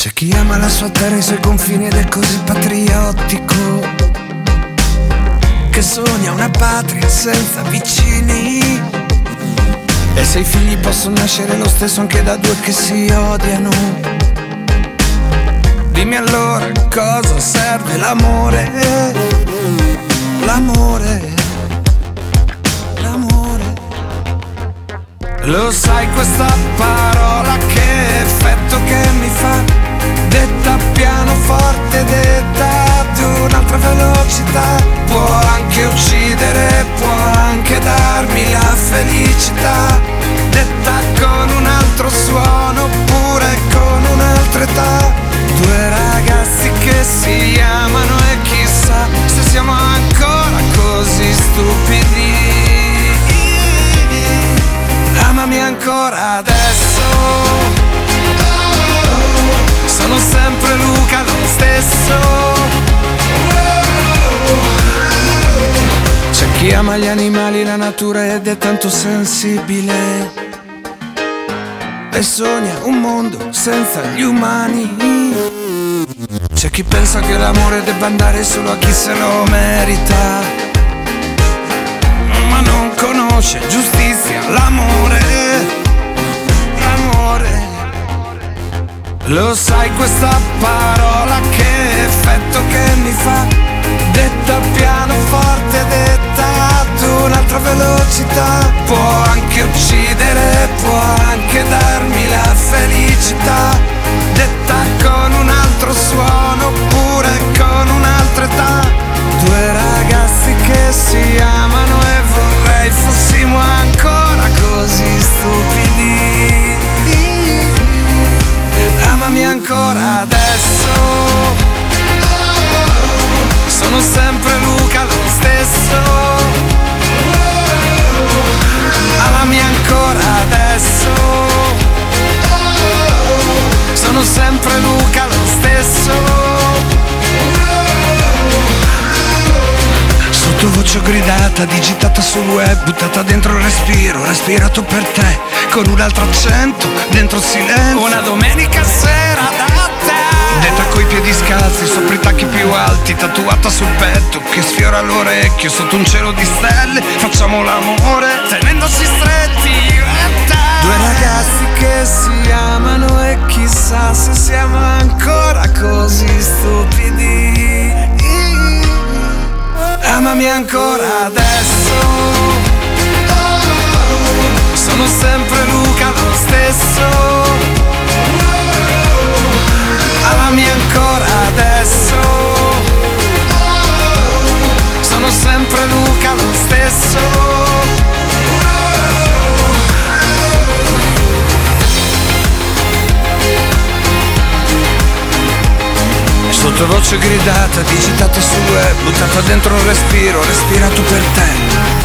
C'è chi ama la sua terra e i suoi confini ed è così patriottico, che sogna una patria senza vicini. E se i figli possono nascere lo stesso anche da due che si odiano, dimmi allora cosa serve l'amore. L'amore, l'amore. Lo sai questa parola che effetto che mi fa, detta pianoforte, detta ad un'altra velocità. Può anche uccidere, può anche darmi la felicità, detta con un altro suono oppure con un'altra età. Due ragazzi che si amano e chissà se siamo ancora così stupidi. Amami ancora adesso, sono sempre Luca lo stesso. C'è chi ama gli animali, la natura ed è tanto sensibile e sogna un mondo senza gli umani. C'è chi pensa che l'amore debba andare solo a chi se lo merita, ma non conosce giustizia, l'amore, l'amore. Lo sai questa parola che effetto che mi fa, detta pianoforte, detta ad un'altra velocità. Può anche uccidere, può anche darmi la felicità, detta con un altro suono oppure con un'altra età. Due ragazzi che si amano e vorrei fossimo ancora così stupidi. Amami ancora adesso, sono sempre Luca lo stesso. Amami ancora adesso, sono sempre Luca lo stesso. Sottovoce gridata, digitata sul web, buttata dentro il respiro, respirato per te, con un altro accento, dentro il silenzio. Una domenica sera da te, detta coi piedi scalzi, sopra i tacchi più alti, tatuata sul petto, che sfiora l'orecchio, sotto un cielo di stelle, facciamo l'amore, tenendosi stretti io e te. Due ragazzi che si amano e chissà se siamo ancora così stupidi. Amami ancora adesso, sono sempre Luca lo stesso. Amami ancora adesso, sono sempre Luca lo stesso. Sottovoce gridata, digitata sul web, buttata dentro un respiro, respirato per te.